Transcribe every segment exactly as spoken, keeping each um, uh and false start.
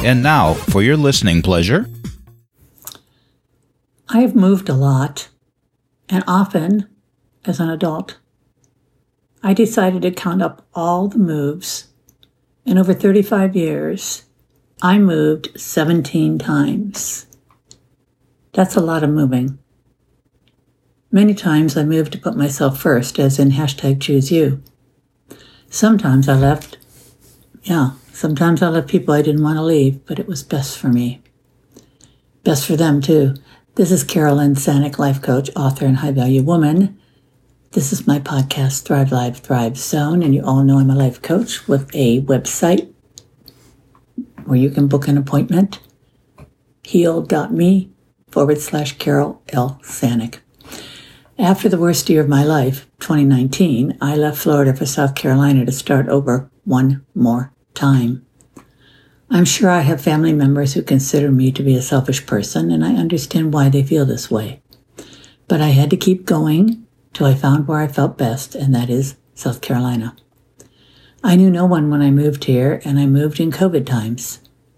And now, for your listening pleasure. I have moved a lot, and often, as an adult, I decided to count up all the moves. In over thirty-five years, I moved seventeen times. That's a lot of moving. Many times I moved to put myself first, as in hashtag choose you. Sometimes I left, yeah, sometimes I left people I didn't want to leave, but it was best for me. Best for them, too. This is Carol Lynn Sanic, life coach, author, and high-value woman. This is my podcast, Thrive Live, Thrive Zone, and you all know I'm a life coach with a website where you can book an appointment, heal.me forward slash Carol L. Sanic. After the worst year of my life, twenty nineteen, I left Florida for South Carolina to start over one more time. I'm sure I have family members who consider me to be a selfish person, and I understand why they feel this way. But I had to keep going till I found where I felt best, and that is South Carolina. I knew no one when I moved here, and I moved in COVID times.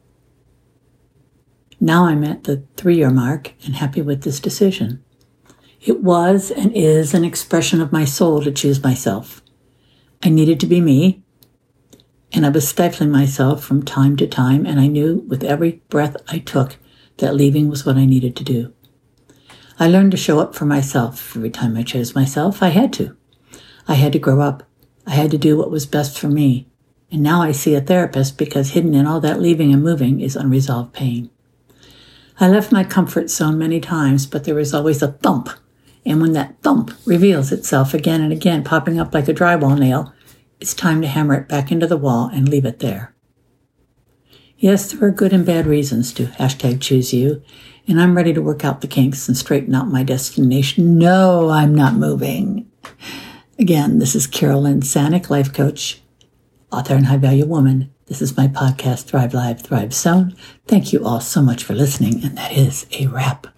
Now I'm at the three-year mark and happy with this decision. It was and is an expression of my soul to choose myself. I needed to be me, and I was stifling myself from time to time, and I knew with every breath I took that leaving was what I needed to do. I learned to show up for myself. Every time I chose myself, I had to. I had to grow up. I had to do what was best for me. And now I see a therapist because hidden in all that leaving and moving is unresolved pain. I left my comfort zone many times, but there was always a thump. And when that thump reveals itself again and again, popping up like a drywall nail, it's time to hammer it back into the wall and leave it there. Yes, there are good and bad reasons to hashtag choose you, and I'm ready to work out the kinks and straighten out my destination. No, I'm not moving. Again, this is Carol Lynn Sanic, life coach, author, and high-value woman. This is my podcast, Thrive Live, Thrive Zone. Thank you all so much for listening, and that is a wrap.